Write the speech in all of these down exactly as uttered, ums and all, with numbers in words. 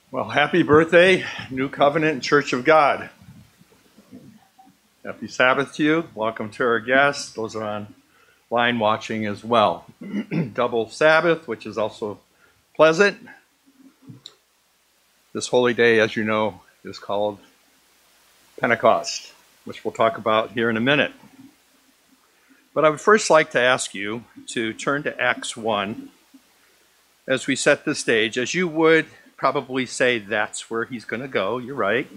Well, happy birthday, New Covenant Church of God. Happy Sabbath to you. Welcome to our guests. Those are online watching as well. Double Sabbath, which is also pleasant. This holy day, as you know, is called Pentecost, which we'll talk about here in a minute. But I would first like to ask you to turn to Acts one as we set the stage, as you would probably say that's where he's going to go. You're right.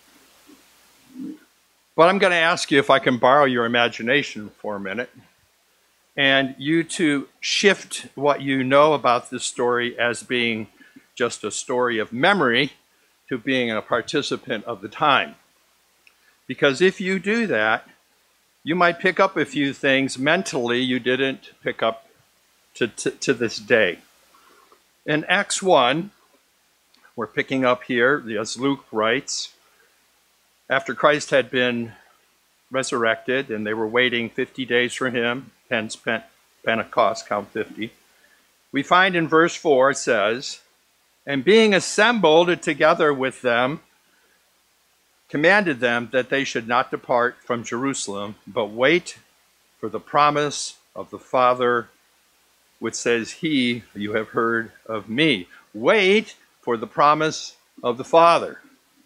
But I'm going to ask you if I can borrow your imagination for a minute and you to shift what you know about this story as being just a story of memory to being a participant of the time. Because if you do that, you might pick up a few things mentally you didn't pick up to, to, to this day. In Acts one, we're picking up here, as Luke writes, after Christ had been resurrected and they were waiting fifty days for him, hence Pentecost, count fifty, we find in verse four it says, and being assembled together with them, commanded them that they should not depart from Jerusalem, but wait for the promise of the Father, which says, he you have heard of me. Wait for the promise of the Father.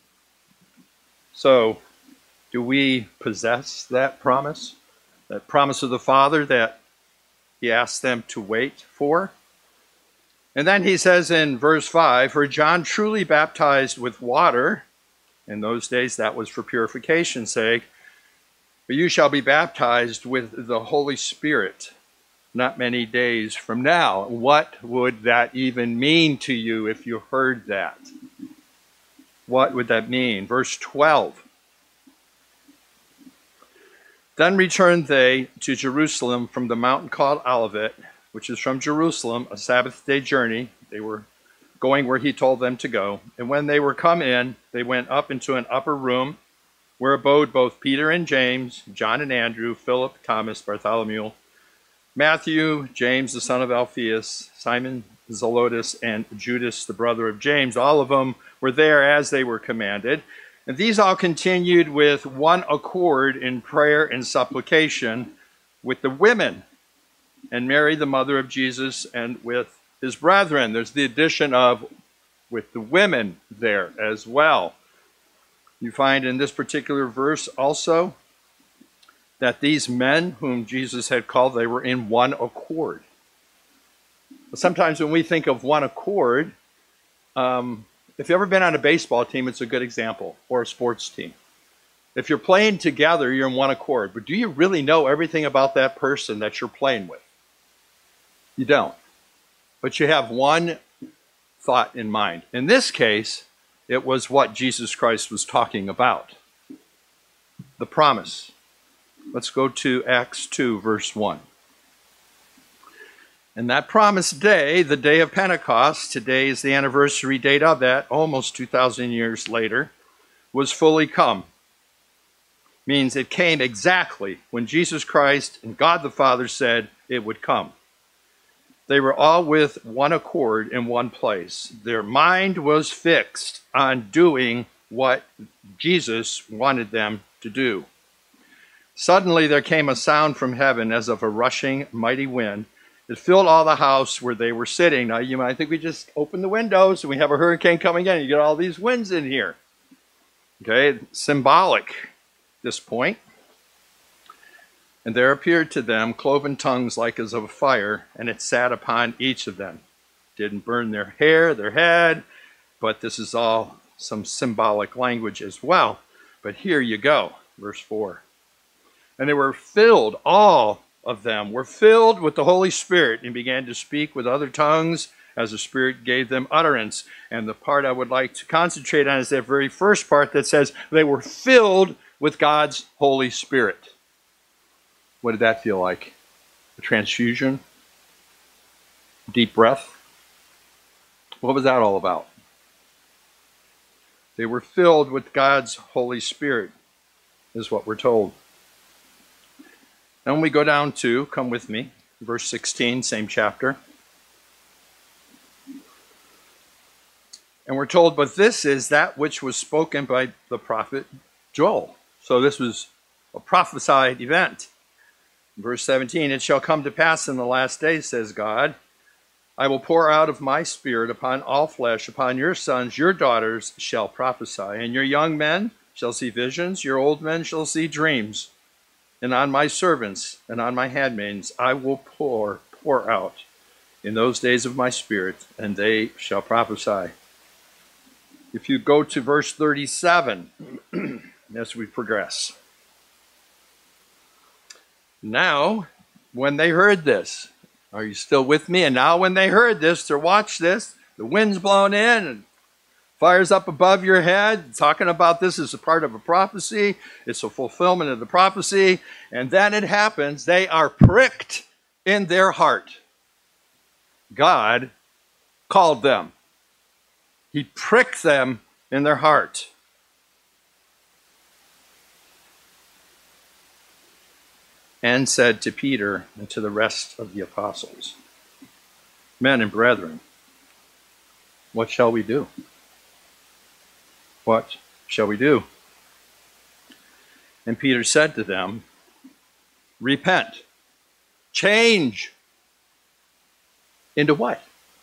So, do we possess that promise? That promise of the Father that he asked them to wait for? And then he says in verse five, for John truly baptized with water. In those days that was for purification's sake. But you shall be baptized with the Holy Spirit not many days from now. What would that even mean to you if you heard that? What would that mean? Verse twelve. Then returned they to Jerusalem from the mountain called Olivet, which is from Jerusalem, a Sabbath day journey. They were going where he told them to go. And when they were come in, they went up into an upper room where abode both Peter and James, John and Andrew, Philip, Thomas, Bartholomew, Matthew, James, the son of Alphaeus, Simon Zelotes, and Judas, the brother of James. All of them were there as they were commanded. And these all continued with one accord in prayer and supplication with the women, and Mary, the mother of Jesus, and with his brethren. There's the addition of with the women there as well. You find in this particular verse also that these men whom Jesus had called, they were in one accord. Sometimes when we think of one accord, um, if you've ever been on a baseball team, it's a good example, or a sports team. If you're playing together, you're in one accord. But do you really know everything about that person that you're playing with? You don't. But you have one thought in mind. In this case, it was what Jesus Christ was talking about. The promise. Let's go to Acts two, verse one. And that promised day, the day of Pentecost, today is the anniversary date of that, almost two thousand years later, was fully come. Means it came exactly when Jesus Christ and God the Father said it would come. They were all with one accord in one place. Their mind was fixed on doing what Jesus wanted them to do. Suddenly there came a sound from heaven as of a rushing mighty wind. It filled all the house where they were sitting. Now you might think we just open the windows and we have a hurricane coming in. You get all these winds in here. Okay, symbolic at this point. And there appeared to them cloven tongues like as of fire, and it sat upon each of them. Didn't burn their hair, their head, but this is all some symbolic language as well. But here you go, verse four. And they were filled, all of them were filled with the Holy Spirit and began to speak with other tongues as the Spirit gave them utterance. And the part I would like to concentrate on is that very first part that says they were filled with God's Holy Spirit. What did that feel like? A transfusion? Deep breath? What was that all about? They were filled with God's Holy Spirit, is what we're told. Now when we go down to, come with me, verse sixteen, same chapter. And we're told, but this is that which was spoken by the prophet Joel. So this was a prophesied event. Verse seventeen, it shall come to pass in the last days, says God, I will pour out of my spirit upon all flesh, upon your sons, your daughters shall prophesy, and your young men shall see visions, your old men shall see dreams. And on my servants and on my handmaids I will pour, pour out in those days of my spirit, and they shall prophesy. If you go to verse thirty-seven, as we progress. Now, when they heard this, are you still with me? And now when they heard this, to watch this, the wind's blown in and fire's up above your head, talking about this as a part of a prophecy. It's a fulfillment of the prophecy. And then it happens, they are pricked in their heart. God called them. He pricked them in their heart. And said to Peter and to the rest of the apostles, men and brethren, what shall we do? What shall we do? And Peter said to them, repent, change. Into what?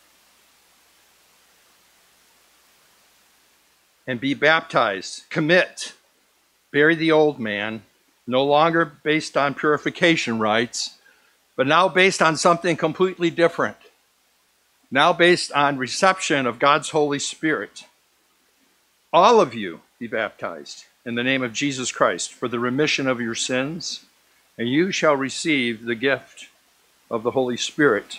And be baptized, commit, bury the old man, no longer based on purification rites, but now based on something completely different. Now based on reception of God's Holy Spirit. All of you be baptized in the name of Jesus Christ for the remission of your sins, and you shall receive the gift of the Holy Spirit.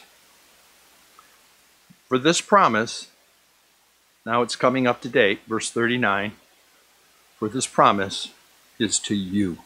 For this promise, now it's coming up to date, verse thirty-nine, for this promise is to you.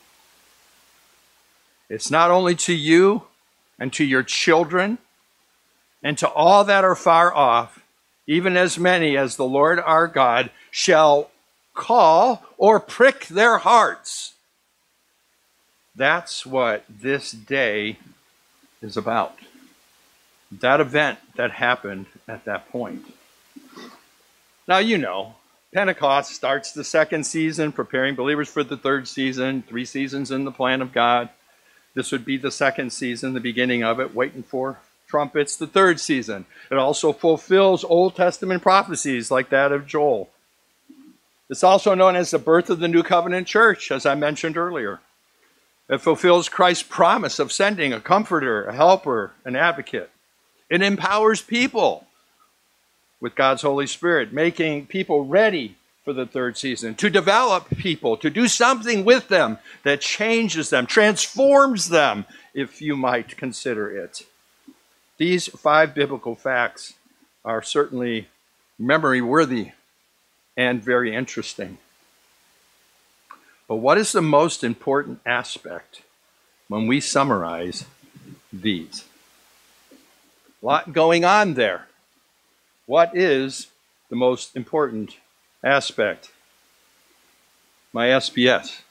It's not only to you and to your children and to all that are far off, even as many as the Lord our God shall call or prick their hearts. That's what this day is about. That event that happened at that point. Now, you know, Pentecost starts the second season, preparing believers for the third season, three seasons in the plan of God. This would be the second season, the beginning of it, waiting for trumpets, the third season. It also fulfills Old Testament prophecies like that of Joel. It's also known as the birth of the New Covenant Church, as I mentioned earlier. It fulfills Christ's promise of sending a comforter, a helper, an advocate. It empowers people with God's Holy Spirit, making people ready for the third season, to develop people, to do something with them that changes them, transforms them, if you might consider it. These five biblical facts are certainly memory worthy and very interesting. But what is the most important aspect when we summarize these? A lot going on there. What is the most important aspect? My S P S.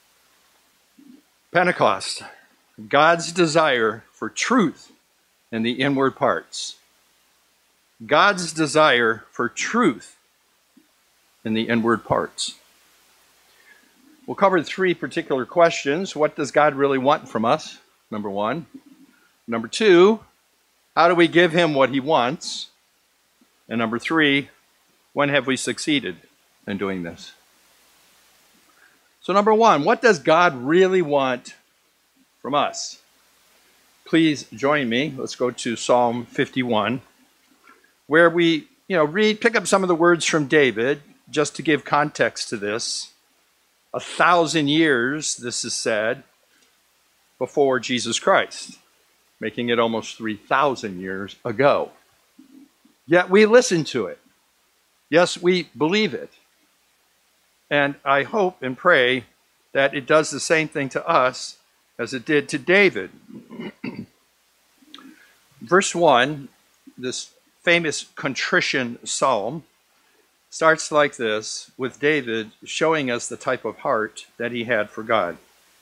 Pentecost, God's desire for truth in the inward parts. God's desire for truth in the inward parts. We'll cover three particular questions. What does God really want from us? Number one. Number two, how do we give him what he wants? And number three, when have we succeeded in doing this? So number one, what does God really want from us? Please join me. Let's go to Psalm fifty-one, where we, you know, read, pick up some of the words from David, just to give context to this. A thousand years, this is said, before Jesus Christ, making it almost three thousand years ago. Yet we listen to it. Yes, we believe it. And I hope and pray that it does the same thing to us as it did to David. Verse one, this famous contrition psalm, starts like this, with David showing us the type of heart that he had for God.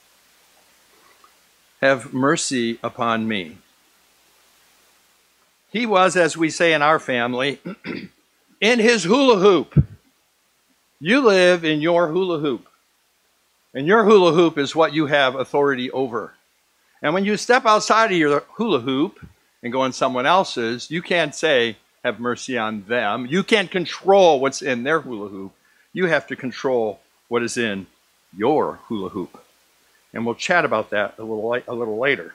Have mercy upon me. He was, as we say in our family, in his hula hoop. You live in your hula hoop. And your hula hoop is what you have authority over. And when you step outside of your hula hoop and go in someone else's, you can't say, have mercy on them. You can't control what's in their hula hoop. You have to control what is in your hula hoop. And we'll chat about that a little, a little later.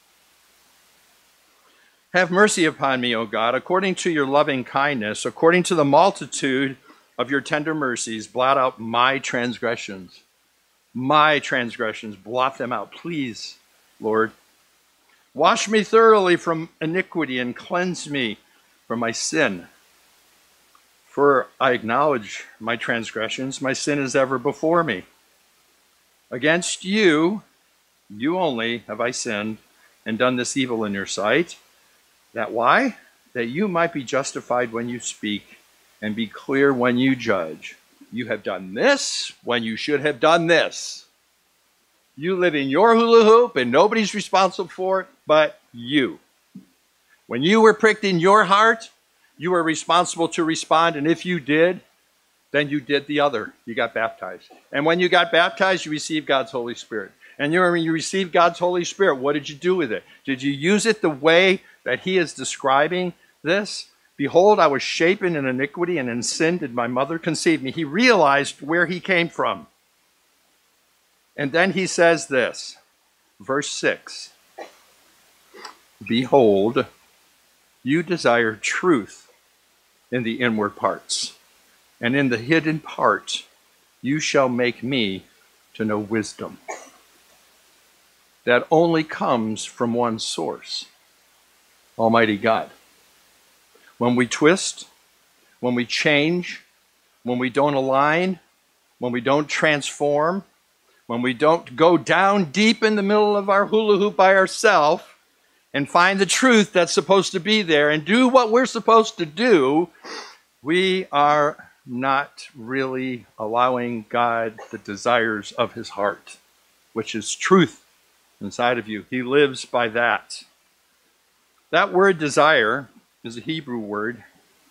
Have mercy upon me, O God, according to your loving kindness, according to the multitude of your tender mercies, blot out my transgressions. My transgressions, blot them out, please, Lord. Wash me thoroughly from iniquity and cleanse me from my sin. For I acknowledge my transgressions, my sin is ever before me. Against you, you only have I sinned and done this evil in your sight. That why? That you might be justified when you speak and be clear when you judge. You have done this when you should have done this. You live in your hula hoop and nobody's responsible for it but you. When you were pricked in your heart, you were responsible to respond, and if you did, then you did the other. You got baptized. And when you got baptized, you received God's Holy Spirit. And you, when you received God's Holy Spirit, what did you do with it? Did you use it the way that he is describing this? Behold, I was shapen in iniquity, and in sin did my mother conceive me. He realized where he came from. And then he says this, verse six. Behold, you desire truth in the inward parts, and in the hidden part you shall make me to know wisdom. That only comes from one source, Almighty God. When we twist, when we change, when we don't align, when we don't transform, when we don't go down deep in the middle of our hula hoop by ourselves and find the truth that's supposed to be there and do what we're supposed to do, we are not really allowing God the desires of his heart, which is truth inside of you. He lives by that. That word desire is a Hebrew word.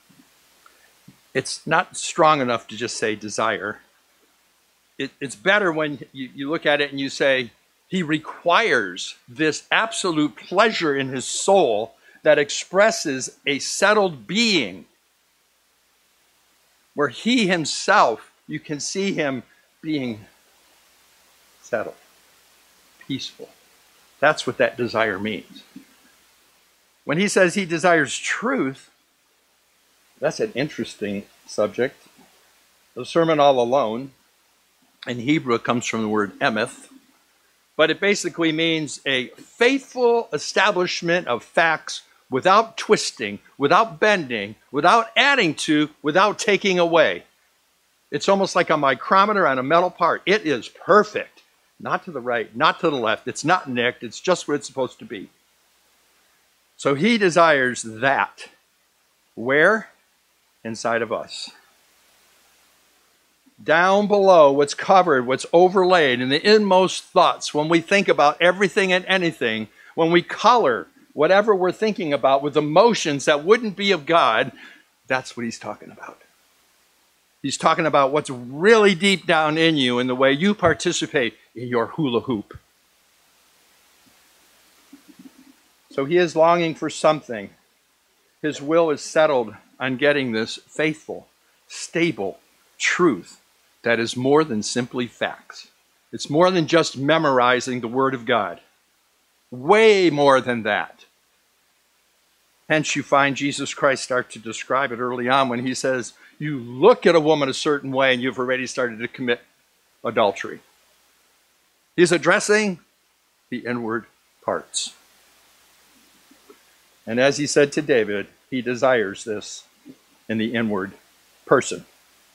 It's not strong enough to just say desire. It, it's better when you, you look at it and you say, he requires this absolute pleasure in his soul that expresses a settled being, where he himself, you can see him being settled, peaceful. That's what that desire means. When he says he desires truth, that's an interesting subject. The sermon all alone in Hebrew comes from the word emeth, but it basically means a faithful establishment of facts without twisting, without bending, without adding to, without taking away. It's almost like a micrometer on a metal part. It is perfect. Not to the right, not to the left. It's not nicked. It's just what it's supposed to be. So he desires that. Where? Inside of us. Down below, what's covered, what's overlaid in the inmost thoughts, when we think about everything and anything, when we color whatever we're thinking about with emotions that wouldn't be of God, that's what he's talking about. He's talking about what's really deep down in you and the way you participate in your hula hoop. So he is longing for something. His will is settled on getting this faithful, stable truth that is more than simply facts. It's more than just memorizing the Word of God. Way more than that. Hence you find Jesus Christ start to describe it early on when he says, you look at a woman a certain way and you've already started to commit adultery. He's addressing the inward parts. And as he said to David, he desires this in the inward person.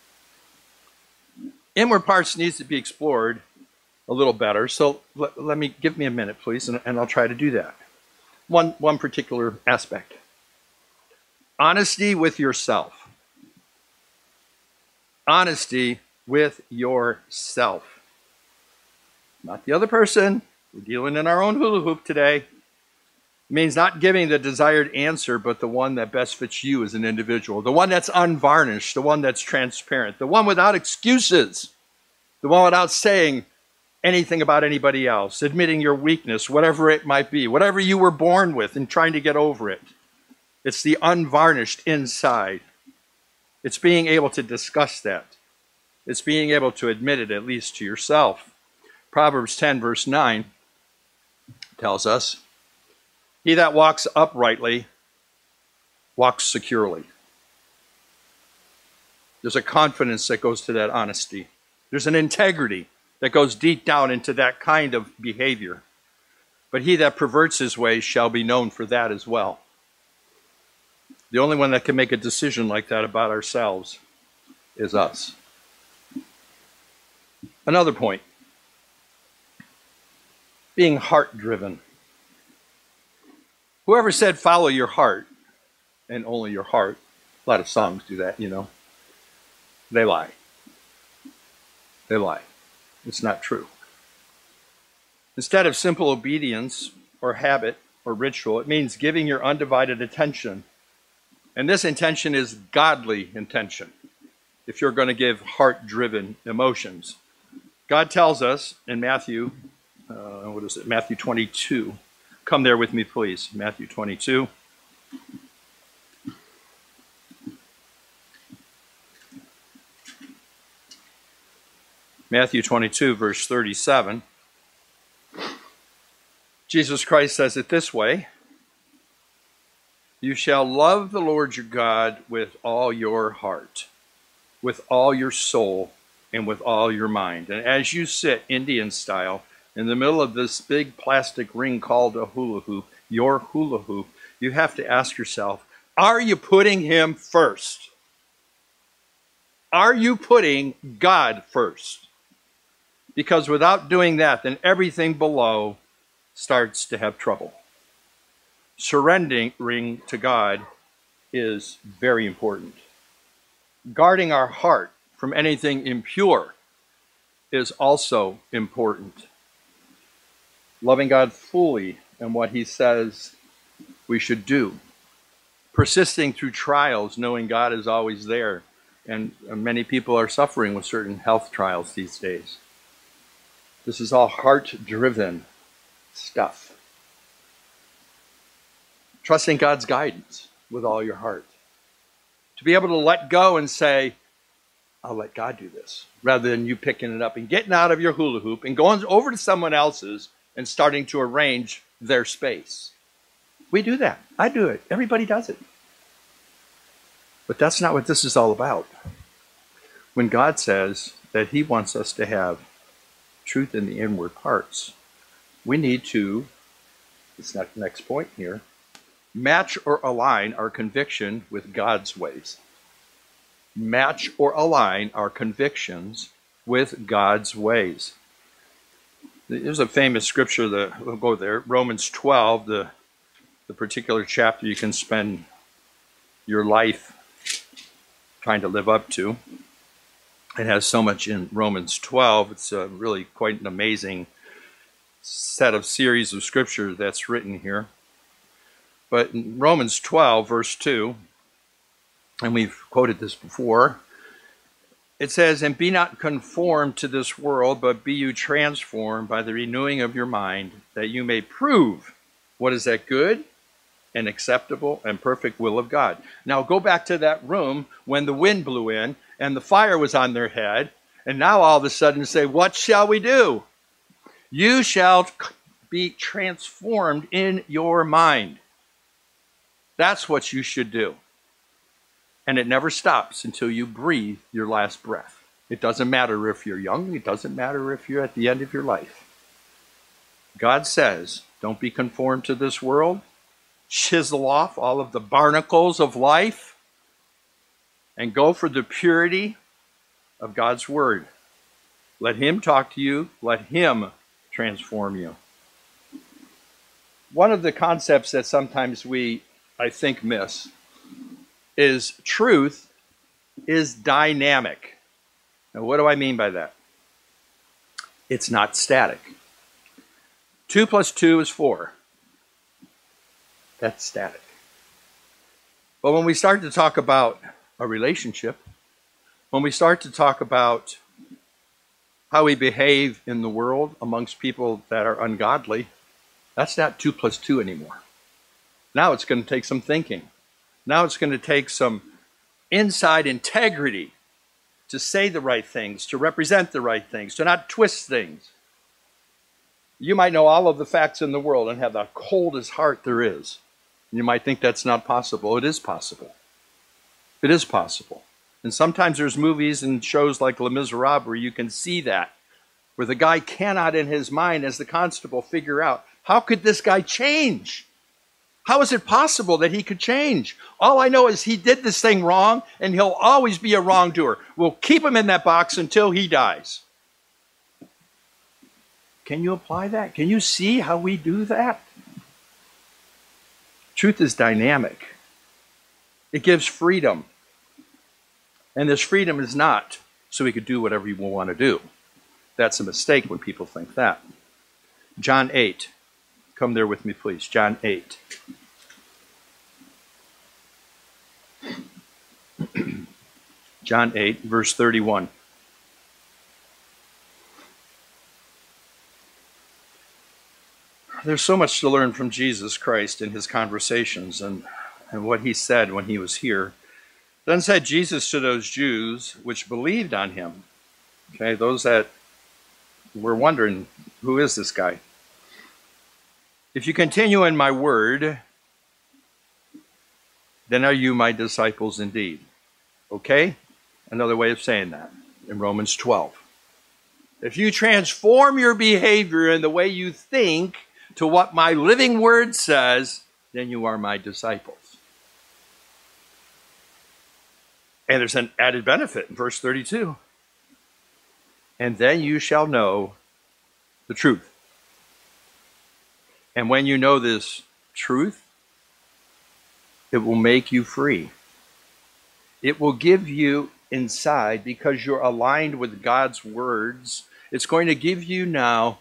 Inward parts needs to be explored a little better. So let, let me, give me a minute, please, and, and I'll try to do that. One, one particular aspect. Honesty with yourself. Honesty with yourself. Not the other person. We're dealing in our own hula hoop today. It means not giving the desired answer, but the one that best fits you as an individual, the one that's unvarnished, the one that's transparent, the one without excuses, the one without saying anything about anybody else, admitting your weakness, whatever it might be, whatever you were born with and trying to get over it. It's the unvarnished inside. It's being able to discuss that. It's being able to admit it, at least to yourself. Proverbs ten, verse nine tells us, he that walks uprightly walks securely. There's a confidence that goes to that honesty. There's an integrity that goes deep down into that kind of behavior. But he that perverts his ways shall be known for that as well. The only one that can make a decision like that about ourselves is us. Another point. Being heart-driven. Whoever said follow your heart, and only your heart, a lot of songs do that, you know, they lie. They lie. It's not true. Instead of simple obedience or habit or ritual, it means giving your undivided attention. And this intention is godly intention, if you're going to give heart-driven emotions. God tells us in Matthew, uh, what is it, Matthew twenty-two. Come there with me, please. Matthew twenty-two. Matthew twenty-two, verse thirty-seven. Jesus Christ says it this way. You shall love the Lord your God with all your heart, with all your soul, and with all your mind. And as you sit Indian style in the middle of this big plastic ring called a hula hoop, your hula hoop, you have to ask yourself, are you putting him first? Are you putting God first? Because without doing that, then everything below starts to have trouble. Surrendering to God is very important. Guarding our heart from anything impure is also important. Loving God fully in what he says we should do. Persisting through trials, knowing God is always there. And many people are suffering with certain health trials these days. This is all heart-driven stuff. Trusting God's guidance with all your heart. To be able to let go and say, I'll let God do this, rather than you picking it up and getting out of your hula hoop and going over to someone else's and starting to arrange their space. We do that. I do it. Everybody does it. But that's not what this is all about. When God says that he wants us to have truth in the inward parts, we need to, it's not the next point here, match or align our conviction with God's ways. Match or align our convictions with God's ways. There's a famous scripture that we'll go there, Romans twelve, the, the particular chapter you can spend your life trying to live up to. It has so much in Romans twelve. It's a really quite an amazing set of series of scripture that's written here. But in Romans twelve, verse two, and we've quoted this before, it says, and be not conformed to this world, but be you transformed by the renewing of your mind, that you may prove what is that good and acceptable and perfect will of God. Now go back to that room when the wind blew in and the fire was on their head, and now all of a sudden say, what shall we do? You shall be transformed in your mind. That's what you should do. And it never stops until you breathe your last breath. It doesn't matter if you're young. It doesn't matter if you're at the end of your life. God says, don't be conformed to this world. Chisel off all of the barnacles of life and go for the purity of God's word. Let him talk to you. Let him transform you. One of the concepts that sometimes we, I think, miss is truth is dynamic. Now, what do I mean by that? It's not static. Two plus two is four. That's static. But when we start to talk about a relationship, when we start to talk about how we behave in the world amongst people that are ungodly, that's not two plus two anymore. Now it's going to take some thinking. Now it's going to take some inside integrity to say the right things, to represent the right things, to not twist things. You might know all of the facts in the world and have the coldest heart there is. You might think that's not possible. It is possible. It is possible. And sometimes there's movies and shows like Les Miserables where you can see that, where the guy cannot in his mind as the constable figure out, how could this guy change? How is it possible that he could change? All I know is he did this thing wrong and he'll always be a wrongdoer. We'll keep him in that box until he dies. Can you apply that? Can you see how we do that? Truth is dynamic. It gives freedom. And this freedom is not so we could do whatever we want to do. That's a mistake when people think that. John eight. Come there with me, please. John eight. John eight, verse thirty-one. There's so much to learn from Jesus Christ in his conversations and, and what he said when he was here. Then said Jesus to those Jews which believed on him. Okay, those that were wondering, who is this guy? If you continue in my word, then are you my disciples indeed. Okay? Another way of saying that in Romans twelve. If you transform your behavior and the way you think to what my living word says, then you are my disciples. And there's an added benefit in verse thirty-two. And then you shall know the truth. And when you know this truth, it will make you free. It will give you inside, because you're aligned with God's words, it's going to give you now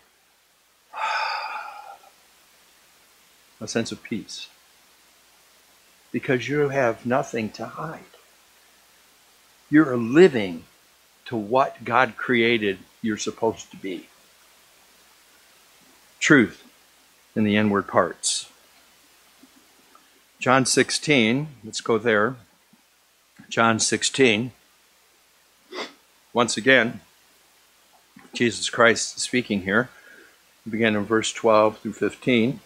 a sense of peace. Because you have nothing to hide. You're living to what God created you're supposed to be. Truth in the inward parts. John sixteen, let's go there. John sixteen. Once again, Jesus Christ is speaking here. We begin in verse twelve through fifteen.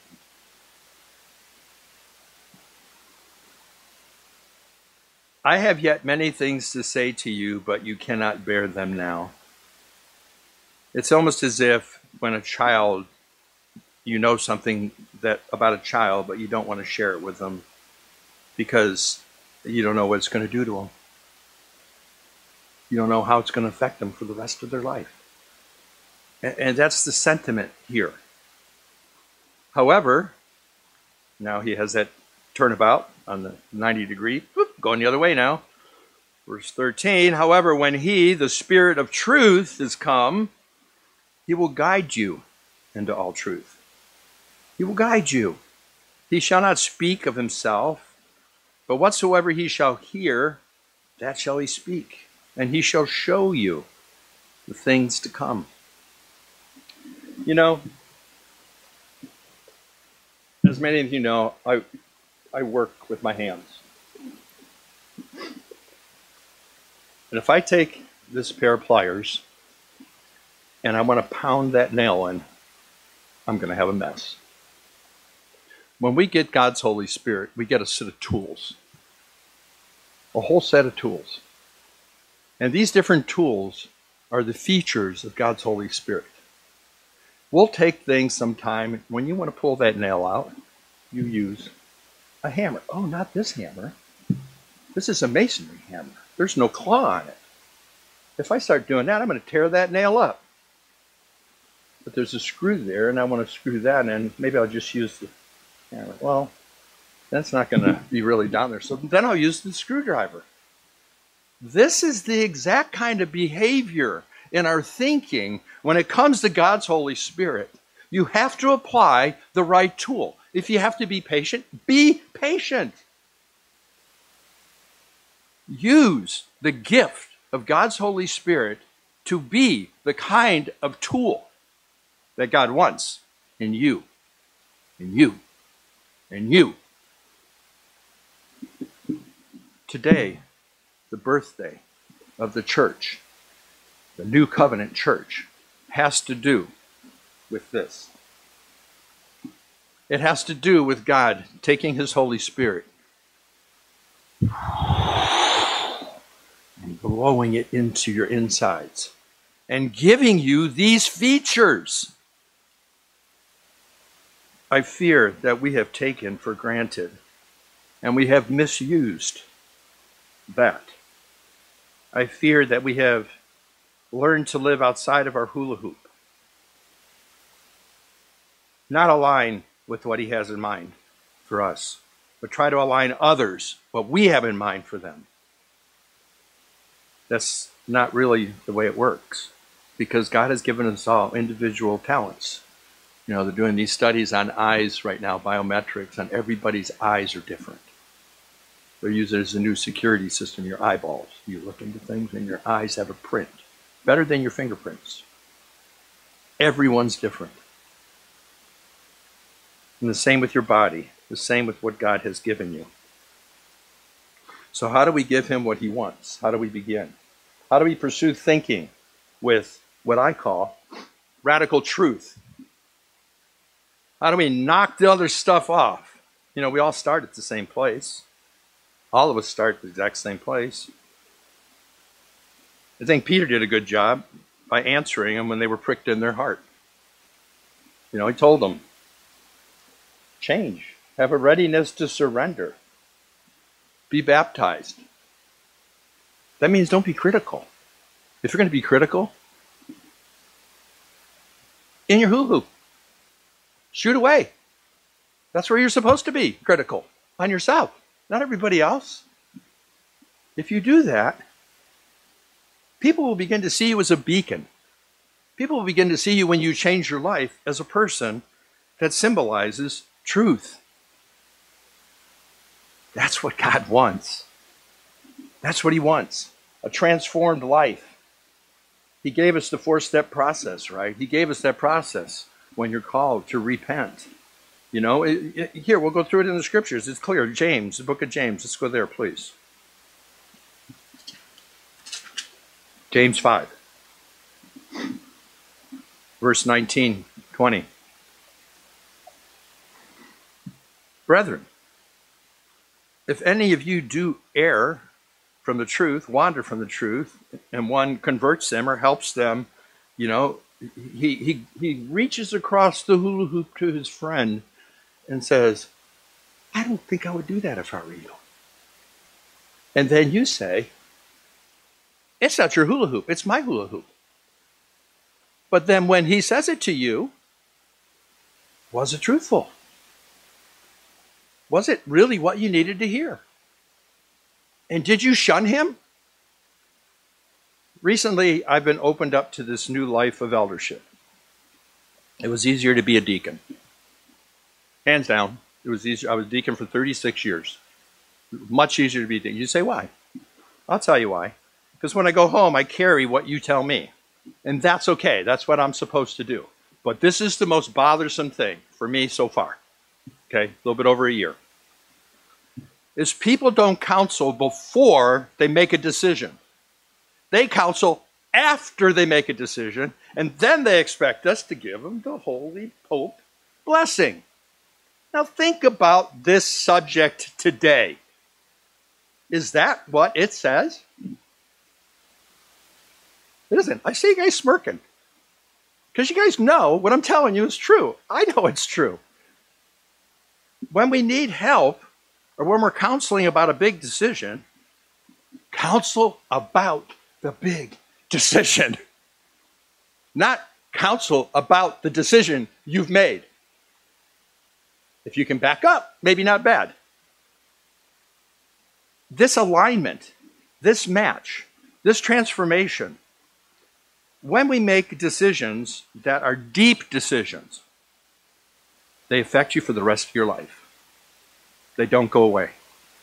I have yet many things to say to you, but you cannot bear them now. It's almost as if when a child, you know something that about a child, but you don't want to share it with them because you don't know what it's going to do to them. You don't know how it's going to affect them for the rest of their life. And, and that's the sentiment here. However, now he has that turnabout on the ninety degree, whoop, going the other way now. Verse thirteen, however, when he, the Spirit of truth, is come, he will guide you into all truth. He will guide you. He shall not speak of himself, but whatsoever he shall hear, that shall he speak. And he shall show you the things to come. You know, as many of you know, I I work with my hands. And if I take this pair of pliers and I want to pound that nail in, I'm going to have a mess. When we get God's Holy Spirit, we get a set of tools. A whole set of tools. And these different tools are the features of God's Holy Spirit. We'll take things sometime, when you want to pull that nail out, you use a hammer. Oh, not this hammer. This is a masonry hammer. There's no claw on it. If I start doing that, I'm going to tear that nail up. But there's a screw there, and I want to screw that in. Maybe I'll just use the hammer. Well, that's not going to be really down there. So then I'll use the screwdriver. This is the exact kind of behavior in our thinking when it comes to God's Holy Spirit. You have to apply the right tool. If you have to be patient, be patient. Use the gift of God's Holy Spirit to be the kind of tool that God wants in you, in you, in you. Today, the birthday of the church, the New Covenant church, has to do with this. It has to do with God taking his Holy Spirit and blowing it into your insides and giving you these features. I fear that we have taken for granted and we have misused that. I fear that we have learned to live outside of our hula hoop, not align with what he has in mind for us, but try to align others, what we have in mind for them. That's not really the way it works, because God has given us all individual talents. You know, they're doing these studies on eyes right now, biometrics, and everybody's eyes are different. They're using it as a new security system, your eyeballs. You look into things and your eyes have a print, better than your fingerprints. Everyone's different. And the same with your body, the same with what God has given you. So how do we give him what he wants? How do we begin? How do we pursue thinking with what I call radical truth? How do we knock the other stuff off? You know, we all start at the same place. All of us start at the exact same place. I think Peter did a good job by answering them when they were pricked in their heart. You know, he told them, change. Have a readiness to surrender. Be baptized. That means don't be critical. If you're going to be critical, in your hula hoop, shoot away. That's where you're supposed to be critical, on yourself, not everybody else. If you do that, people will begin to see you as a beacon. People will begin to see you when you change your life as a person that symbolizes truth. That's what God wants. That's what he wants. A transformed life. He gave us the four-step process, right? He gave us that process when you're called to repent. You know, it, it, here, we'll go through it in the scriptures. It's clear. James, the book of James. Let's go there, please. James five. Verse nineteen, twenty. Brethren, if any of you do err from the truth, wander from the truth, and one converts them or helps them, you know, he, he, he reaches across the hula hoop to his friend and says, I don't think I would do that if I were you. And then you say, it's not your hula hoop, it's my hula hoop. But then when he says it to you, was it truthful? Was it really what you needed to hear? And did you shun him? Recently, I've been opened up to this new life of eldership. It was easier to be a deacon. Hands down, it was easier. I was a deacon for thirty-six years. Much easier to be a deacon. You say, why? I'll tell you why. Because when I go home, I carry what you tell me. And that's okay. That's what I'm supposed to do. But this is the most bothersome thing for me so far. Okay, a little bit over a year. Is people don't counsel before they make a decision. They counsel after they make a decision, and then they expect us to give them the Holy Pope blessing. Now think about this subject today. Is that what it says? It isn't. I see you guys smirking. Because you guys know what I'm telling you is true. I know it's true. When we need help, or when we're counseling about a big decision, counsel about the big decision. Not counsel about the decision you've made. If you can back up, maybe not bad. This alignment, this match, this transformation, when we make decisions that are deep decisions, They affect you for the rest of your life. They don't go away.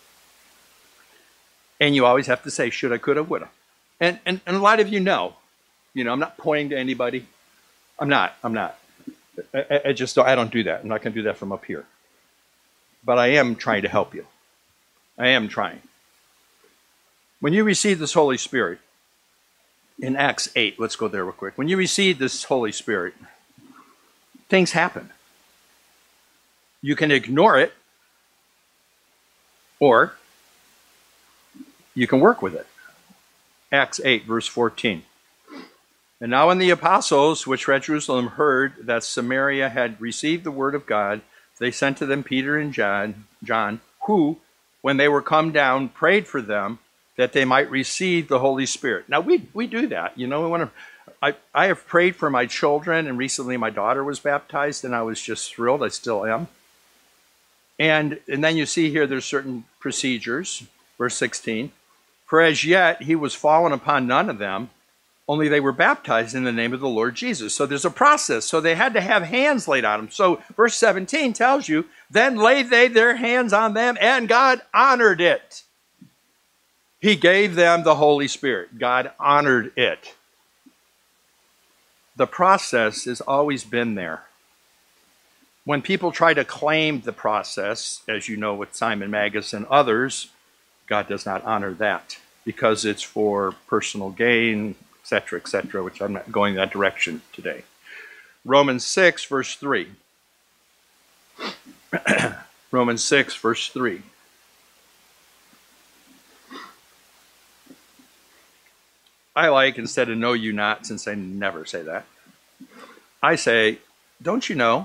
And you always have to say, shoulda, coulda, woulda. And, and, and a lot of you know, you know, I'm not pointing to anybody. I'm not, I'm not. I, I just don't, I don't do that. I'm not going to do that from up here. But I am trying to help you. I am trying. When you receive this Holy Spirit, in Acts eight, let's go there real quick. When you receive this Holy Spirit, things happen. You can ignore it, or you can work with it. Acts eight, verse fourteen. And now when the apostles, which were at Jerusalem, heard that Samaria had received the word of God, they sent to them Peter and John, John, who, when they were come down, prayed for them that they might receive the Holy Spirit. Now, we we do that. You know, we want to, I, I have prayed for my children, and recently my daughter was baptized, and I was just thrilled. I still am. And, and then you see here there's certain procedures. Verse sixteen. For as yet he was fallen upon none of them, only they were baptized in the name of the Lord Jesus. So there's a process. So they had to have hands laid on them. So verse seventeen tells you, then laid they their hands on them, and God honored it. He gave them the Holy Spirit. God honored it. The process has always been there. When people try to claim the process, as you know with Simon Magus and others, God does not honor that because it's for personal gain, et cetera, et cetera, which I'm not going that direction today. Romans six, verse three. Romans six, verse three. I like, instead of know you not, since I never say that, I say, don't you know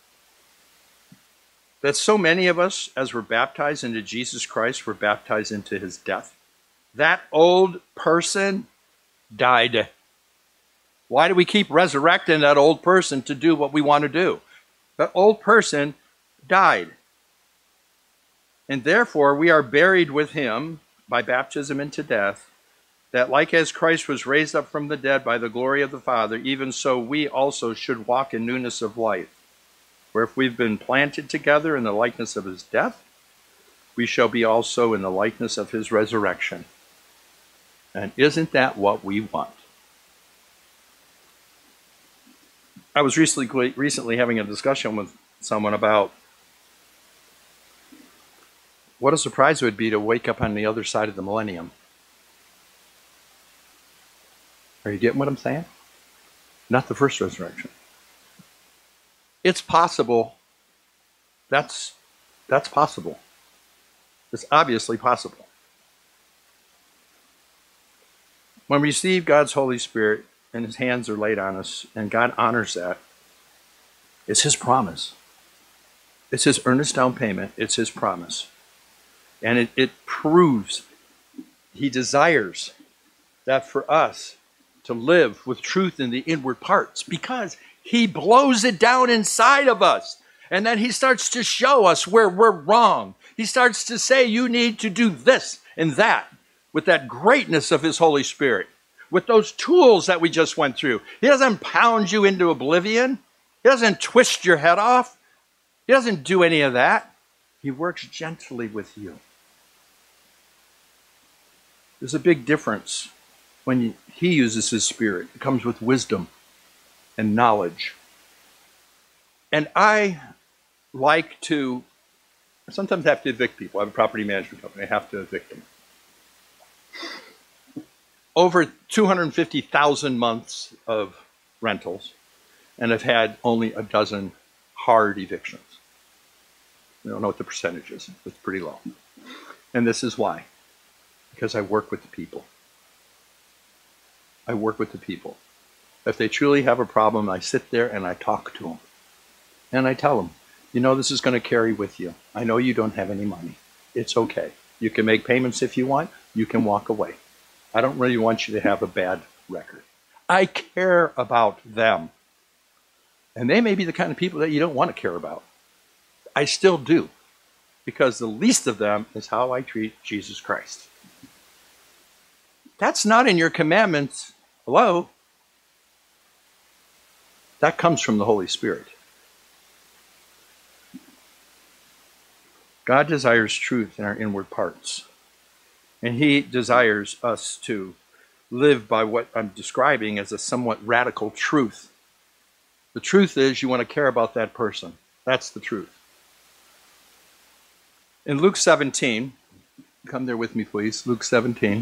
that so many of us, as we're baptized into Jesus Christ, were baptized into his death? That old person died. Why do we keep resurrecting that old person to do what we want to do? That old person died. And therefore, we are buried with him by baptism into death, that like as Christ was raised up from the dead by the glory of the Father, even so we also should walk in newness of life. For if we've been planted together in the likeness of his death, we shall be also in the likeness of his resurrection. And isn't that what we want? I was recently, recently having a discussion with someone about what a surprise it would be to wake up on the other side of the millennium. Are you getting what I'm saying? Not the first resurrection. It's possible. That's, that's possible. It's obviously possible. When we receive God's Holy Spirit and his hands are laid on us and God honors that, it's his promise. It's his earnest down payment. It's his promise. And it, it proves he desires that for us to live with truth in the inward parts, because he blows it down inside of us. And then he starts to show us where we're wrong. He starts to say, you need to do this and that with that greatness of his Holy Spirit, with those tools that we just went through. He doesn't pound you into oblivion. He doesn't twist your head off. He doesn't do any of that. He works gently with you. There's a big difference when he uses his Spirit. It comes with wisdom and knowledge. And I like to, sometimes have to evict people. I have a property management company. I have to evict them. Over two hundred fifty thousand months of rentals, and I've had only a dozen hard evictions. I don't know what the percentage is. It's pretty low. And this is why. Because I work with the people. I work with the people. If they truly have a problem, I sit there and I talk to them. And I tell them, you know, this is going to carry with you. I know you don't have any money. It's okay. You can make payments if you want. You can walk away. I don't really want you to have a bad record. I care about them. And they may be the kind of people that you don't want to care about. I still do. Because the least of them is how I treat Jesus Christ. That's not in your commandments. Hello? That comes from the Holy Spirit. God desires truth in our inward parts. And he desires us to live by what I'm describing as a somewhat radical truth. The truth is you want to care about that person. That's the truth. In Luke seventeen, come there with me, please. Luke seventeen.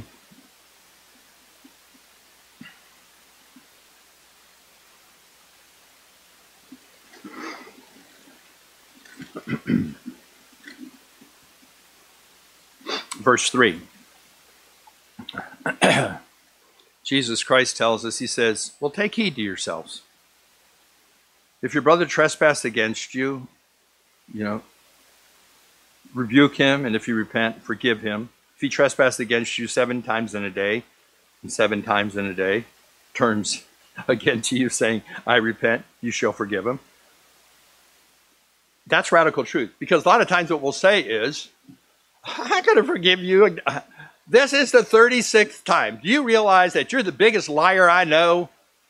Verse three. Jesus Christ tells us, he says, well, take heed to yourselves. If your brother trespass against you, you know, rebuke him, and if you repent, forgive him. If he trespass against you seven times in a day, and seven times in a day turns again to you saying, I repent, you shall forgive him. That's radical truth. Because a lot of times what we'll say is, I'm going to forgive you. This is the thirty-sixth time. Do you realize that you're the biggest liar I know?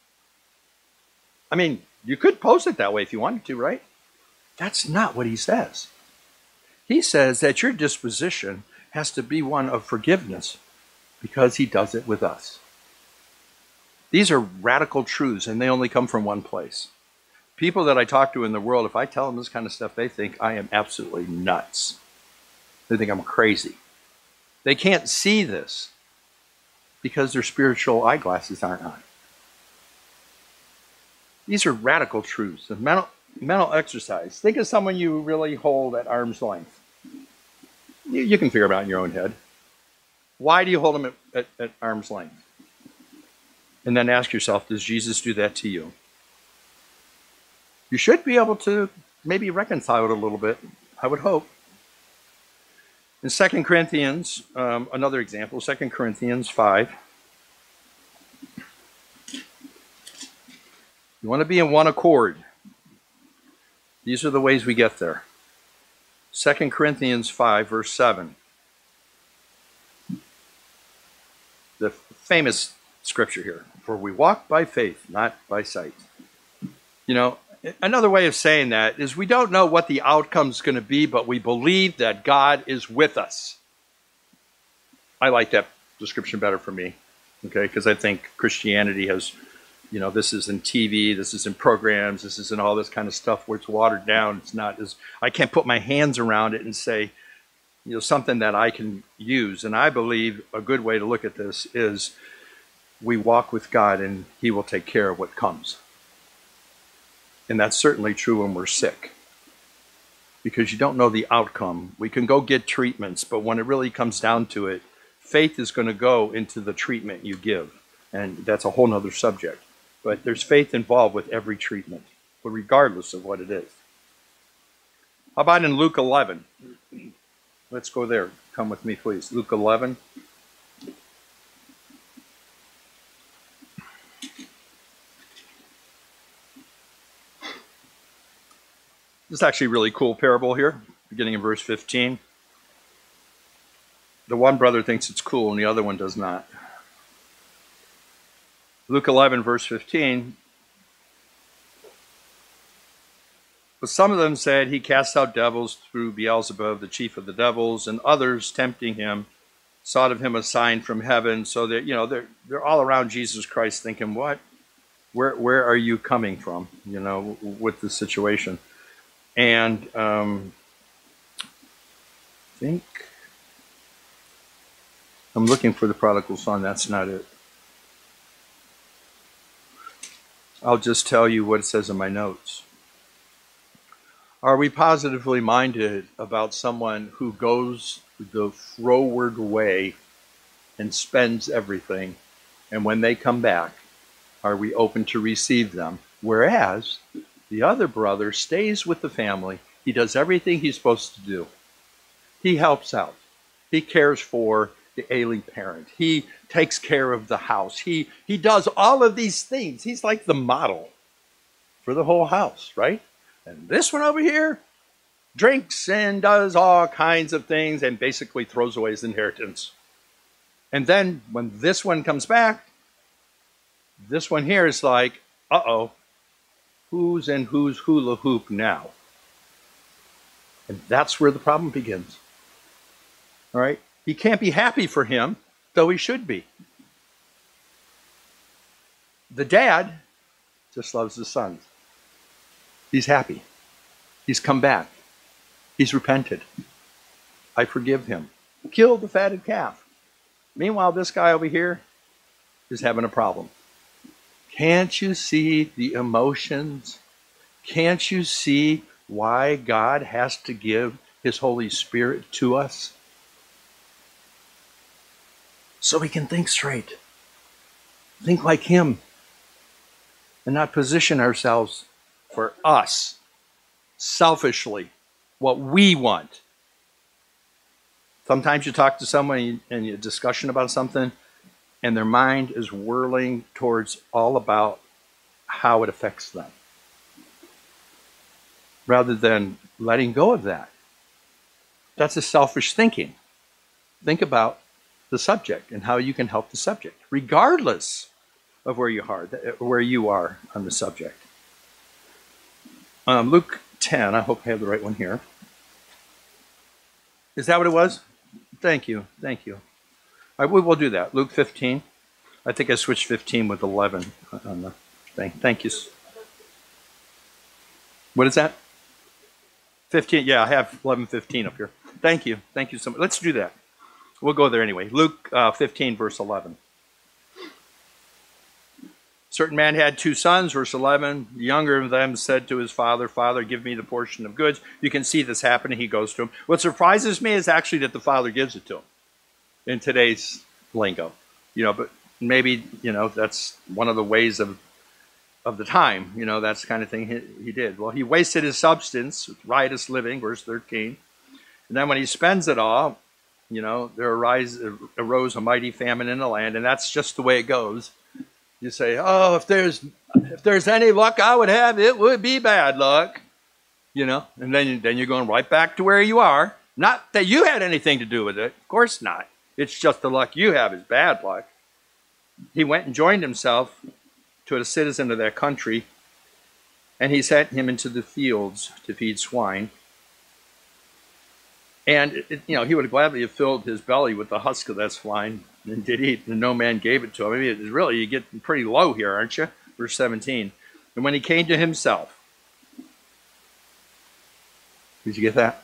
I mean, you could post it that way if you wanted to, right? That's not what he says. He says that your disposition has to be one of forgiveness because he does it with us. These are radical truths, and they only come from one place. People that I talk to in the world, if I tell them this kind of stuff, they think I am absolutely nuts. They think I'm crazy. They can't see this because their spiritual eyeglasses aren't on. These are radical truths. A mental, mental exercise. Think of someone you really hold at arm's length. You, you can figure it out in your own head. Why do you hold them at, at, at arm's length? And then ask yourself, does Jesus do that to you? You should be able to maybe reconcile it a little bit, I would hope. In Second Corinthians, um, another example, Second Corinthians five. You want to be in one accord. These are the ways we get there. Second Corinthians five, verse seven. The famous scripture here. For we walk by faith, not by sight. You know, another way of saying that is we don't know what the outcome's going to be, but we believe that God is with us. I like that description better for me, okay? Because I think Christianity has, you know, this is in T V, this is in programs, this is in all this kind of stuff where it's watered down. It's not as, I can't put my hands around it and say, you know, something that I can use. And I believe a good way to look at this is we walk with God and he will take care of what comes. And that's certainly true when we're sick, because you don't know the outcome. We can go get treatments, but when it really comes down to it, faith is going to go into the treatment you give. And that's a whole nother subject. But there's faith involved with every treatment, but regardless of what it is. How about in Luke eleven? Let's go there. Come with me, please. Luke eleven. This is actually a really cool parable here, beginning in verse fifteen. The one brother thinks it's cool and the other one does not. Luke eleven, verse fifteen. But some of them said, he cast out devils through Beelzebub, the chief of the devils, and others, tempting him, sought of him a sign from heaven. So that, you know, they're they're all around Jesus Christ thinking, what? Where where are you coming from, you know, with this situation? And um, I think I'm looking for the prodigal son. That's not it. I'll just tell you what it says in my notes. Are we positively minded about someone who goes the froward way and spends everything, and when they come back, are we open to receive them? Whereas the other brother stays with the family. He does everything he's supposed to do. He helps out. He cares for the ailing parent. He takes care of the house. He, he does all of these things. He's like the model for the whole house, right? And this one over here drinks and does all kinds of things and basically throws away his inheritance. And then when this one comes back, this one here is like, uh-oh, who's in whose hula hoop now? And that's where the problem begins. All right? He can't be happy for him, though he should be. The dad just loves his sons. He's happy. He's come back. He's repented. I forgive him. Kill the fatted calf. Meanwhile, this guy over here is having a problem. Can't you see the emotions? Can't you see why God has to give his Holy Spirit to us? So we can think straight. Think like him. And not position ourselves for us, selfishly, what we want. Sometimes you talk to someone and you have a discussion about something, and their mind is whirling towards all about how it affects them, rather than letting go of that. That's a selfish thinking. Think about the subject and how you can help the subject, regardless of where you are, where you are on the subject. Um, Luke ten, I hope I have the right one here. Is that what it was? Thank you, thank you. All right, we will do that. Luke fifteen. I think I switched fifteen with eleven on the thing. Thank you. What is that? fifteen, yeah, I have eleven fifteen up here. Thank you, thank you so much. Let's do that. We'll go there anyway. Luke uh, fifteen, verse eleven. Certain man had two sons, verse eleven. The younger of them said to his father, Father, give me the portion of goods. You can see this happening. He goes to him. What surprises me is actually that the father gives it to him in today's lingo. You know, but maybe, you know, that's one of the ways of of the time. You know, that's the kind of thing he, he did. Well, he wasted his substance with riotous living, verse thirteen. And then when he spends it all, you know, there arise, arose a mighty famine in the land, and that's just the way it goes. You say, oh, if there's if there's any luck I would have, it would be bad luck. You know, and then, then you're going right back to where you are. Not that you had anything to do with it. Of course not. It's just the luck you have is bad luck. He went and joined himself to a citizen of that country, and he sent him into the fields to feed swine. And, it, you know, he would gladly have filled his belly with the husk of that swine and did eat, and no man gave it to him. I mean, it's really, you get pretty low here, aren't you? Verse seventeen. And when he came to himself, did you get that?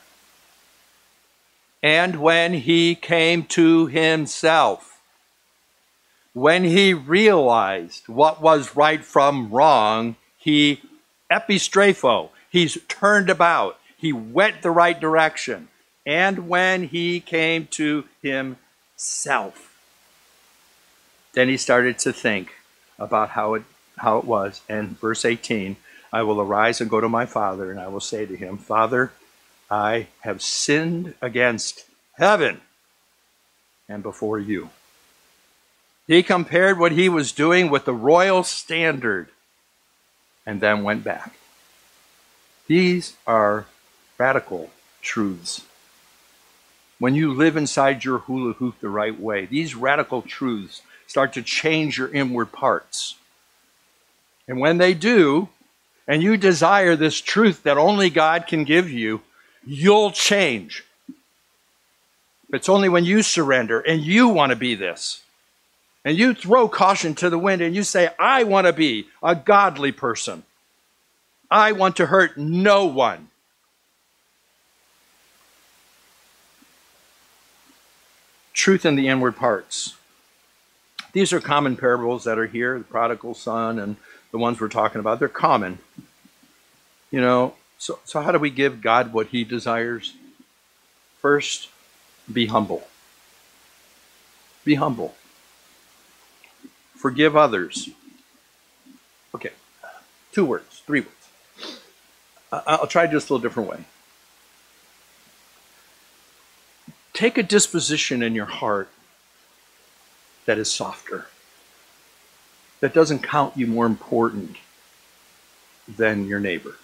And when he came to himself, when he realized what was right from wrong, he epistrapho, he's turned about. He went the right direction. And when he came to himself, then he started to think about how it how it was. And verse eighteen, I will arise and go to my father, and I will say to him, Father, I have sinned against heaven and before you. He compared what he was doing with the royal standard and then went back. These are radical truths. When you live inside your hula hoop the right way, these radical truths start to change your inward parts. And when they do, and you desire this truth that only God can give you, you'll change. It's only when you surrender and you want to be this, and you throw caution to the wind and you say, I want to be a godly person. I want to hurt no one. Truth in the inward parts. These are common parables that are here, the prodigal son and the ones we're talking about. They're common. You know, so, so how do we give God what he desires? First, be humble. Be humble. Forgive others. Okay, two words, three words. I'll try just a little different way. Take a disposition in your heart that is softer, that doesn't count you more important than your neighbor.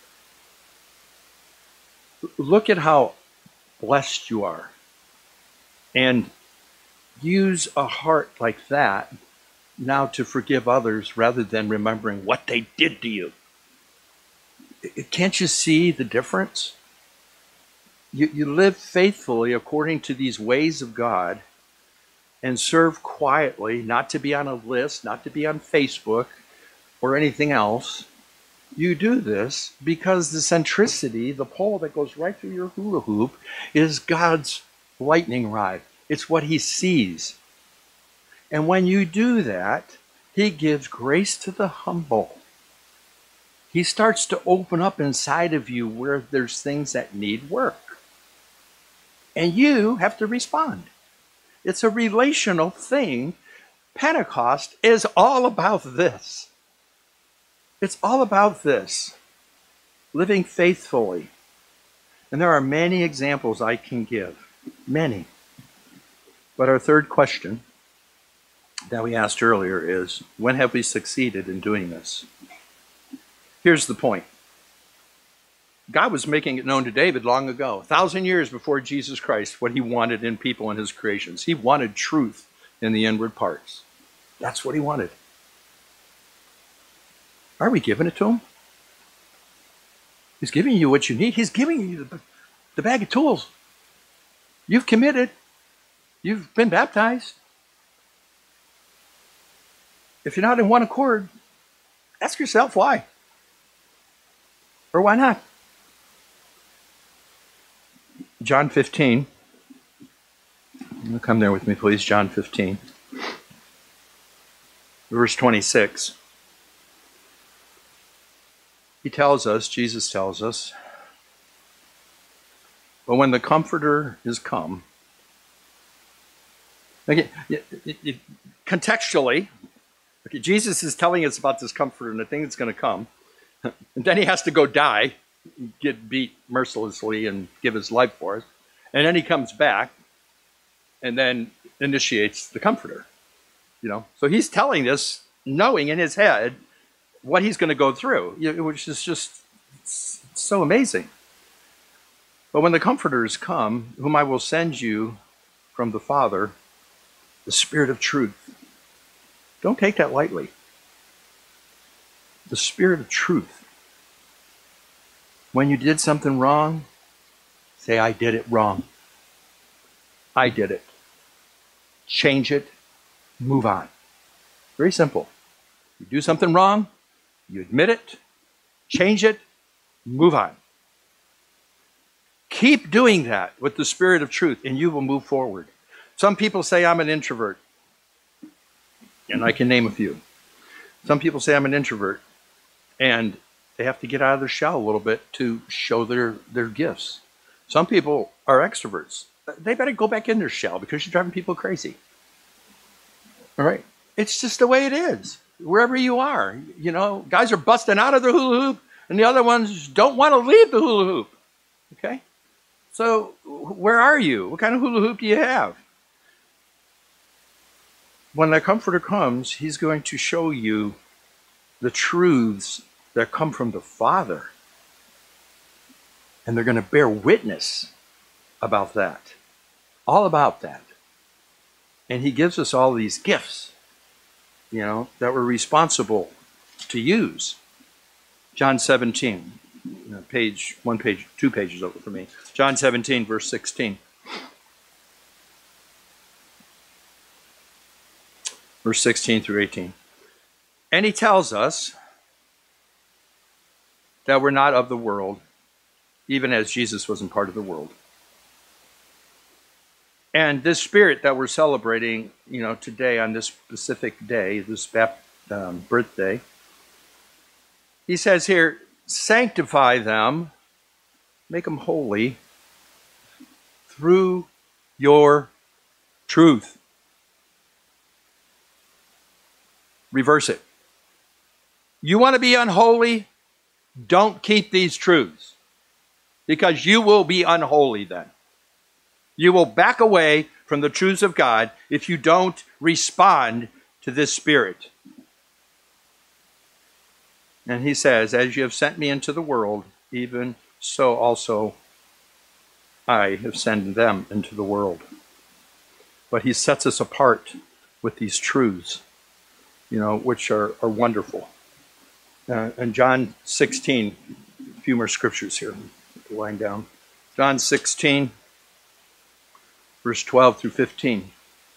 Look at how blessed you are, and use a heart like that now to forgive others rather than remembering what they did to you. Can't you see the difference? You, you live faithfully according to these ways of God and serve quietly, not to be on a list, not to be on Facebook or anything else. You do this because the centricity, the pole that goes right through your hula hoop, is God's lightning rod. It's what he sees. And when you do that, he gives grace to the humble. He starts to open up inside of you where there's things that need work. And you have to respond. It's a relational thing. Pentecost is all about this. It's all about this. Living faithfully. And there are many examples I can give. Many. But our third question that we asked earlier is, when have we succeeded in doing this? Here's the point. God was making it known to David long ago, a thousand years before Jesus Christ, what he wanted in people and his creations. He wanted truth in the inward parts. That's what he wanted. Are we giving it to him? He's giving you what you need. He's giving you the, the bag of tools. You've committed. You've been baptized. If you're not in one accord, ask yourself why. Or why not? John fifteen. Come there with me, please. John fifteen. Verse twenty-six. He tells us, Jesus tells us, but when the Comforter is come, okay, contextually, okay, Jesus is telling us about this Comforter and the thing that's going to come, and then he has to go die, get beat mercilessly and give his life for us, and then he comes back and then initiates the Comforter. You know, so he's telling us, knowing in his head what he's going to go through, which is just so amazing. But when the Comforters come, whom I will send you from the Father, the Spirit of truth. Don't take that lightly. The Spirit of truth. When you did something wrong, say, I did it wrong. I did it. Change it. Move on. Very simple. You do something wrong, you admit it, change it, move on. Keep doing that with the Spirit of truth, and you will move forward. Some people say I'm an introvert, and I can name a few. Some people say I'm an introvert, and they have to get out of their shell a little bit to show their, their gifts. Some people are extroverts. They better go back in their shell because you're driving people crazy. All right? It's just the way it is. Wherever you are, you know, guys are busting out of the hula hoop, and the other ones don't want to leave the hula hoop. Okay? So, where are you? What kind of hula hoop do you have? When the Comforter comes, he's going to show you the truths that come from the Father. And they're going to bear witness about that. All about that. And he gives us all these gifts, you know, that we're responsible to use. John seventeen, you know, page, one page, two pages over for me. John seventeen, verse sixteen. Verse sixteen through eighteen. And he tells us that we're not of the world, even as Jesus wasn't part of the world. And this Spirit that we're celebrating, you know, today on this specific day, this um, birthday, he says here, sanctify them, make them holy through your truth. Reverse it. You want to be unholy? Don't keep these truths, because you will be unholy then. You will back away from the truths of God if you don't respond to this Spirit. And he says, as you have sent me into the world, even so also I have sent them into the world. But he sets us apart with these truths, you know, which are, are wonderful. Uh, and John sixteen, a few more scriptures here. Wind down. John sixteen, verse twelve through fifteen.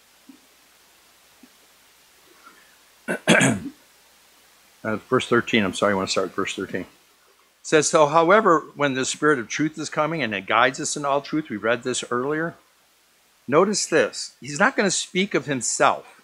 uh, verse thirteen, I'm sorry, I want to start with verse thirteen. It says, so however, when the Spirit of truth is coming and it guides us in all truth, we read this earlier. Notice this, he's not going to speak of himself.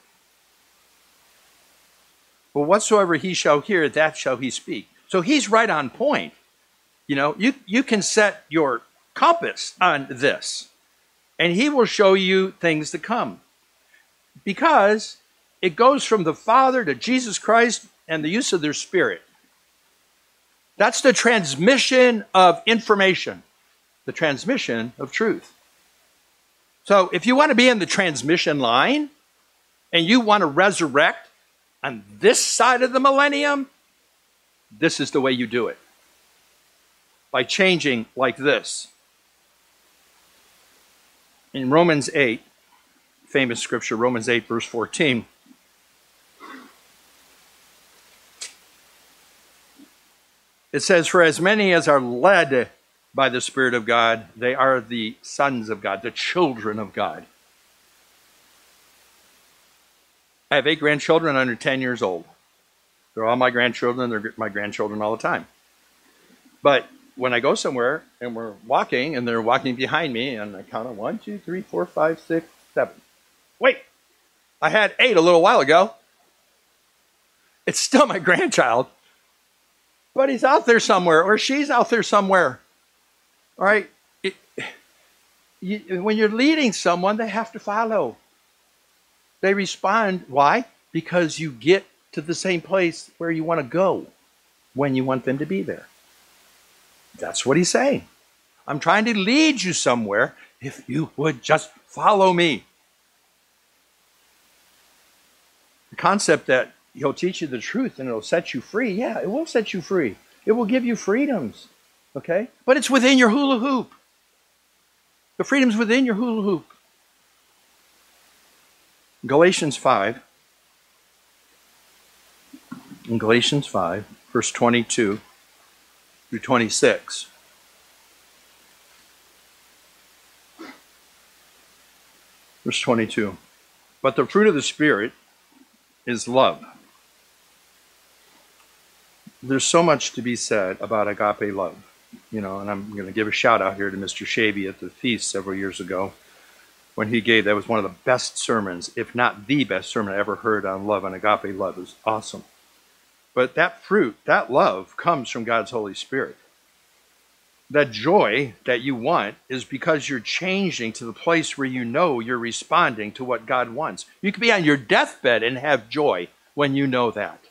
But whatsoever he shall hear, that shall he speak. So he's right on point. You know, you, you can set your compass on this, and he will show you things to come. Because it goes from the Father to Jesus Christ and the use of their Spirit. That's the transmission of information, the transmission of truth. So if you want to be in the transmission line and you want to resurrect on this side of the millennium, this is the way you do it. By changing like this. In Romans eight, famous scripture, Romans eight, verse fourteen, it says, for as many as are led by the Spirit of God, they are the sons of God, the children of God. I have eight grandchildren under ten years old. They're all my grandchildren. They're my grandchildren all the time. But when I go somewhere and we're walking and they're walking behind me and I count on one, two, three, four, five, six, seven. Wait, I had eight a little while ago. It's still my grandchild. But he's out there somewhere, or she's out there somewhere. All right? It, you, when you're leading someone, they have to follow. They respond. Why? Because you get to the same place where you want to go when you want them to be there. That's what he's saying. I'm trying to lead you somewhere if you would just follow me. The concept that he'll teach you the truth and it'll set you free. Yeah, it will set you free. It will give you freedoms. Okay? But it's within your hula hoop. The freedom's within your hula hoop. Galatians five. In Galatians five, verse twenty-two through twenty-six. Verse twenty-two. But the fruit of the Spirit is love. There's so much to be said about agape love, you know, and I'm going to give a shout out here to Mister Shavy at the feast several years ago when he gave, that was one of the best sermons, if not the best sermon I ever heard on love and agape love. It was awesome. But that fruit, that love comes from God's Holy Spirit. That joy that you want is because you're changing to the place where you know you're responding to what God wants. You can be on your deathbed and have joy when you know that.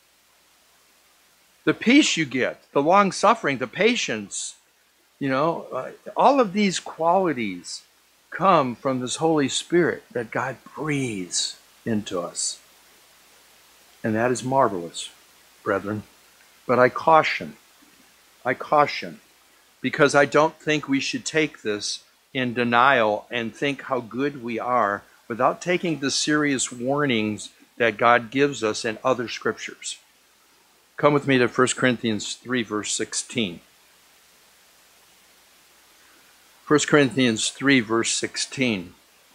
The peace you get, the long suffering, the patience, you know, uh, all of these qualities come from this Holy Spirit that God breathes into us. And that is marvelous, brethren. But I caution, I caution, because I don't think we should take this in denial and think how good we are without taking the serious warnings that God gives us in other scriptures. Come with me to First Corinthians three, verse sixteen. First Corinthians three, verse sixteen.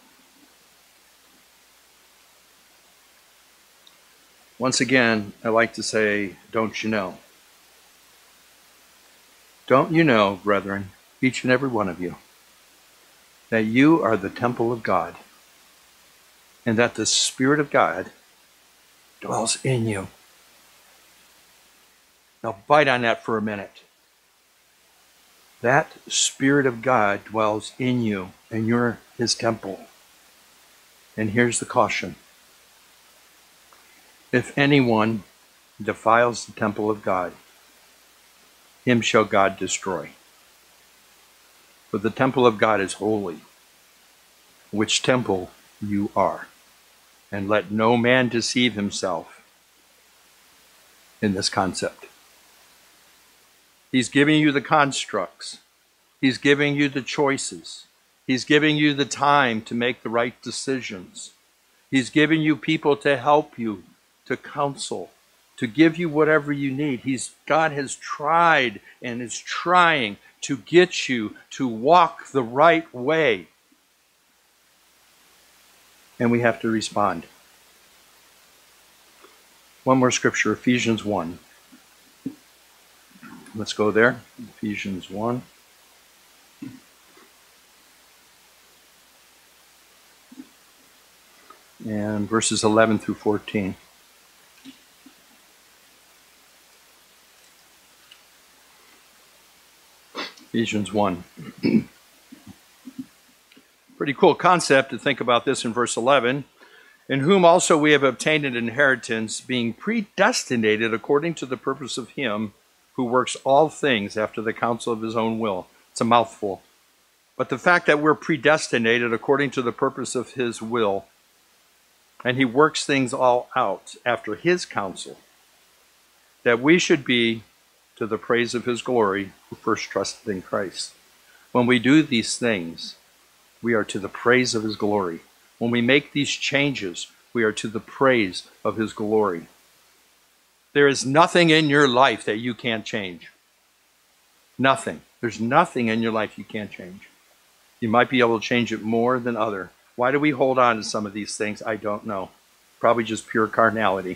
Once again, I like to say, don't you know? Don't you know, brethren, each and every one of you, that you are the temple of God, and that the Spirit of God dwells in you? Now bite on that for a minute. That Spirit of God dwells in you, and you're his temple. And here's the caution. If anyone defiles the temple of God, him shall God destroy. For the temple of God is holy, which temple you are. And let no man deceive himself in this concept. He's giving you the constructs. He's giving you the choices. He's giving you the time to make the right decisions. He's giving you people to help you, to counsel, to give you whatever you need. He's, God has tried and is trying to get you to walk the right way. And we have to respond. One more scripture, Ephesians one. Let's go there. Ephesians one. And verses eleven through fourteen. Ephesians one. Pretty cool concept to think about this in verse eleven. In whom also we have obtained an inheritance, being predestinated according to the purpose of him who works all things after the counsel of his own will. It's a mouthful. But the fact that we're predestinated according to the purpose of his will, and he works things all out after his counsel, that we should be to the praise of his glory who first trusted in Christ. When we do these things, we are to the praise of his glory. When we make these changes, we are to the praise of his glory. There is nothing in your life that you can't change. Nothing. There's nothing in your life you can't change. You might be able to change it more than other. Why do we hold on to some of these things? I don't know. Probably just pure carnality.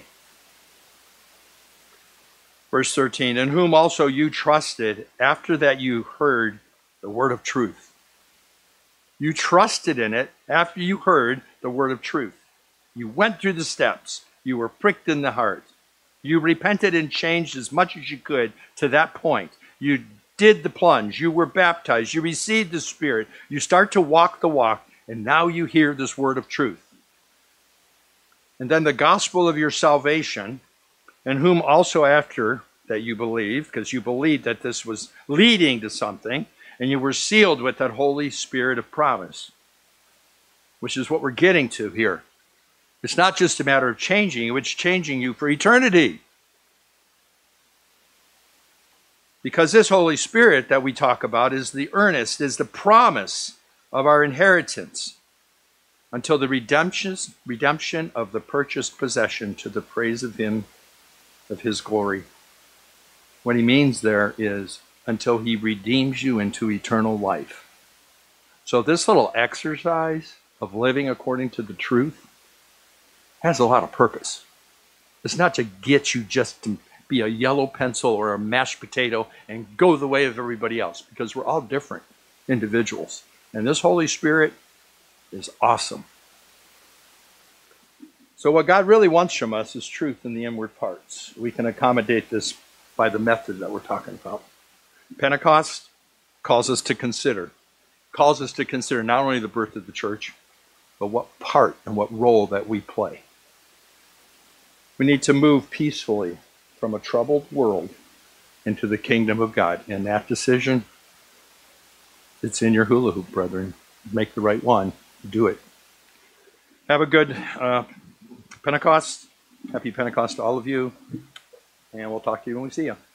Verse thirteen, in whom also you trusted after that you heard the word of truth. You trusted in it after you heard the word of truth. You went through the steps. You were pricked in the heart. You repented and changed as much as you could to that point. You did the plunge. You were baptized. You received the Spirit. You start to walk the walk, and now you hear this word of truth. And then the gospel of your salvation, in whom also after that you believed, because you believed that this was leading to something, and you were sealed with that Holy Spirit of promise, which is what we're getting to here. It's not just a matter of changing, it's changing you for eternity. Because this Holy Spirit that we talk about is the earnest, is the promise of our inheritance until the redemption, redemption of the purchased possession to the praise of him, of his glory. What he means there is until he redeems you into eternal life. So this little exercise of living according to the truth has a lot of purpose. It's not to get you just to be a yellow pencil or a mashed potato and go the way of everybody else, because we're all different individuals. And this Holy Spirit is awesome. So what God really wants from us is truth in the inward parts. We can accommodate this by the method that we're talking about. Pentecost calls us to consider, calls us to consider not only the birth of the church, but what part and what role that we play. We need to move peacefully from a troubled world into the kingdom of God. And that decision, it's in your hula hoop, brethren. Make the right one. Do it. Have a good uh, Pentecost. Happy Pentecost to all of you. And we'll talk to you when we see you.